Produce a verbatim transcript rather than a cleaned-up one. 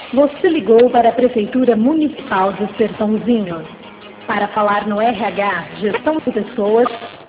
Você ligou para a Prefeitura Municipal de Sertãozinho. Para falar no R H, Gestão de Pessoas,